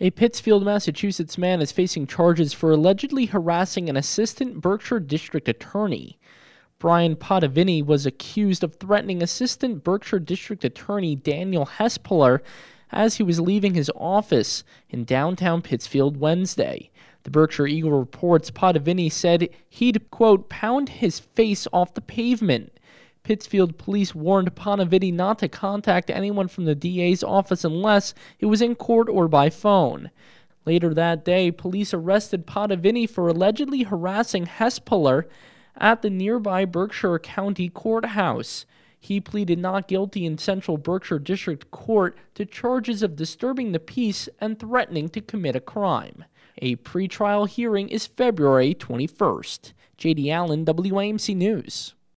A Pittsfield, Massachusetts man is facing charges for allegedly harassing an assistant Berkshire District Attorney. Brian Potavini was accused of threatening Assistant Berkshire District Attorney Daniel Hespeler as he was leaving his office in downtown Pittsfield Wednesday. The Berkshire Eagle reports Potavini said he'd, quote, pound his face off the pavement. Pittsfield police warned Potavini not to contact anyone from the DA's office unless it was in court or by phone. Later that day, police arrested Potavini for allegedly harassing Hespeler at the nearby Berkshire County Courthouse. He pleaded not guilty in Central Berkshire District Court to charges of disturbing the peace and threatening to commit a crime. A pretrial hearing is February 21st. J.D. Allen, WAMC News.